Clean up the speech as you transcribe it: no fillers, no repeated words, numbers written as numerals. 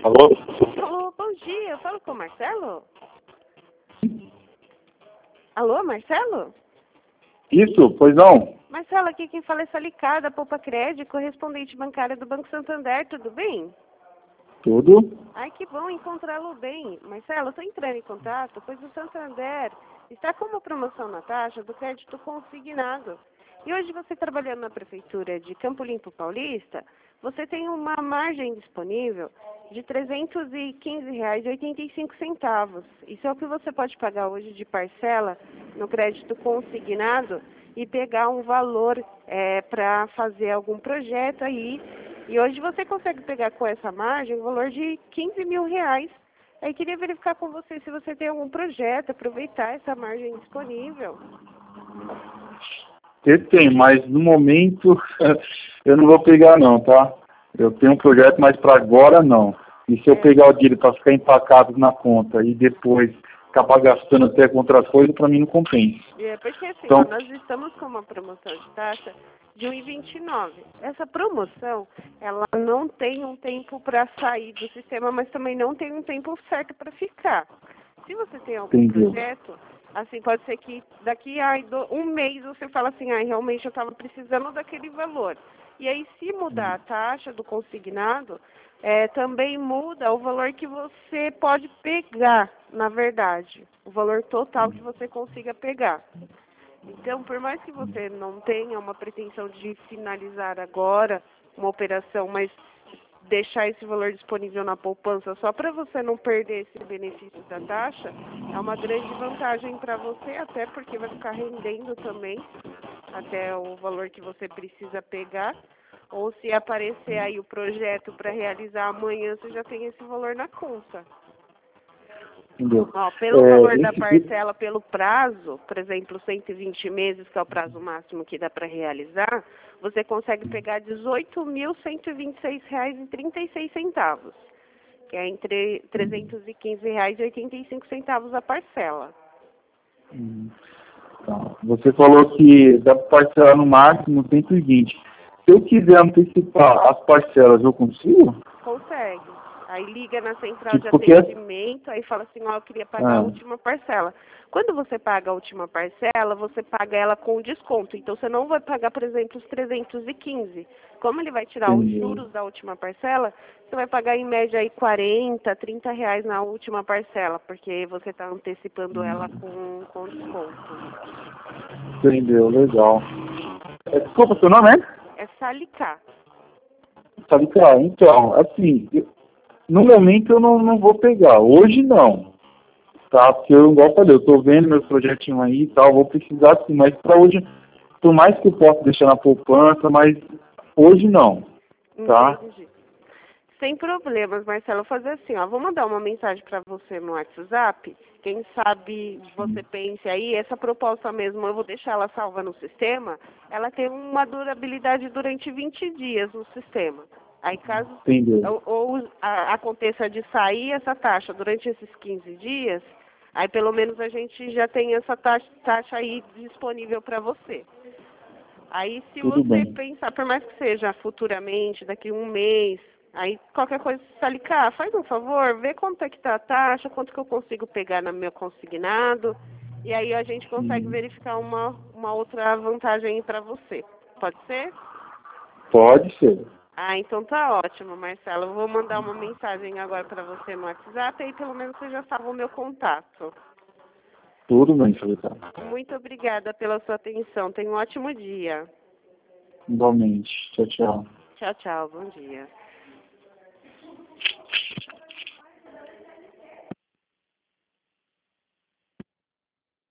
Alô? Alô, bom dia. Eu falo com o Marcelo? Alô, Marcelo? Isso, pois não? Marcelo, aqui quem fala é Salicá, da Poupa Crédito, correspondente bancária do Banco Santander, tudo bem? Tudo? Ai, que bom encontrá-lo bem. Marcelo, estou entrando em contato, pois o Santander está com uma promoção na taxa do crédito consignado. E hoje você trabalhando na Prefeitura de Campo Limpo Paulista, você tem uma margem disponível de R$ 315,85. Isso é o que você pode pagar hoje de parcela no crédito consignado e pegar um valor para fazer algum projeto aí. E hoje você consegue pegar com essa margem um valor de R$ 15 mil. Aí queria verificar com você se você tem algum projeto, aproveitar essa margem disponível. Tem, mas no momento eu não vou pegar não, tá? Eu tenho um projeto, mas para agora não. E se eu pegar o dinheiro para ficar empacado na conta e depois acabar gastando até com outras coisas, para mim não compensa. Porque assim, Então, ó, nós estamos com uma promoção de taxa de 1,29. Essa promoção, ela não tem um tempo para sair do sistema, mas também não tem um tempo certo para ficar. Se você tem algum entendeu? projeto, assim, pode ser que daqui a um mês você fala assim, realmente eu estava precisando daquele valor. E aí, se mudar a taxa do consignado, também muda o valor que você pode pegar, na verdade. O valor total que você consiga pegar. Então, por mais que você não tenha uma pretensão de finalizar agora uma operação, mas deixar esse valor disponível na poupança só para você não perder esse benefício da taxa, é uma grande vantagem para você, até porque vai ficar rendendo também até o valor que você precisa pegar. Ou se aparecer aí o projeto para realizar amanhã, você já tem esse valor na conta. Entendeu? Ó, pelo valor da parcela, pelo prazo, por exemplo, 120 meses, que é o prazo máximo que dá para realizar, você consegue pegar R$ 18.126,36, que é entre R$ 315,85 a parcela. Tá. Você falou que dá para parcelar no máximo 120. Se eu quiser antecipar as parcelas, eu consigo? Consegue. Aí liga na central de Porque... atendimento, aí fala assim, eu queria pagar a última parcela. Quando você paga a última parcela, você paga ela com desconto. Então, você não vai pagar, por exemplo, os 315. Como ele vai tirar os juros da última parcela, você vai pagar em média aí R$ 40, R$ 30 na última parcela, porque você está antecipando ela com desconto. Entendeu, legal. Desculpa, seu nome é? É Salicá. Salicá, então, assim, no momento eu não vou pegar, hoje não, tá? Porque eu, igual eu falei, eu tô vendo meus projetinhos aí e tal, vou precisar sim, mas para hoje, por mais que eu possa deixar na poupança, mas hoje não, tá? Entendi. Sem problemas, Marcelo. Vou fazer assim, ó. Vou mandar uma mensagem para você no WhatsApp. Quem sabe você pense aí, essa proposta mesmo, eu vou deixar ela salva no sistema. Ela tem uma durabilidade durante 20 dias no sistema. Aí caso aconteça de sair essa taxa durante esses 15 dias, aí pelo menos a gente já tem essa taxa aí disponível para você. Aí se você pensar, por mais que seja futuramente, daqui a um mês, aí qualquer coisa, Salicá, faz um favor, vê quanto é que tá a taxa, quanto que eu consigo pegar no meu consignado, e aí a gente consegue verificar uma outra vantagem para você. Pode ser? Pode ser. Ah, então tá ótimo, Marcelo. Eu vou mandar uma mensagem agora para você no WhatsApp, aí pelo menos você já salva o meu contato. Tudo bem, Salicá. Muito obrigada pela sua atenção. Tenha um ótimo dia. Igualmente. Tchau, tchau. Tchau, tchau. Bom dia.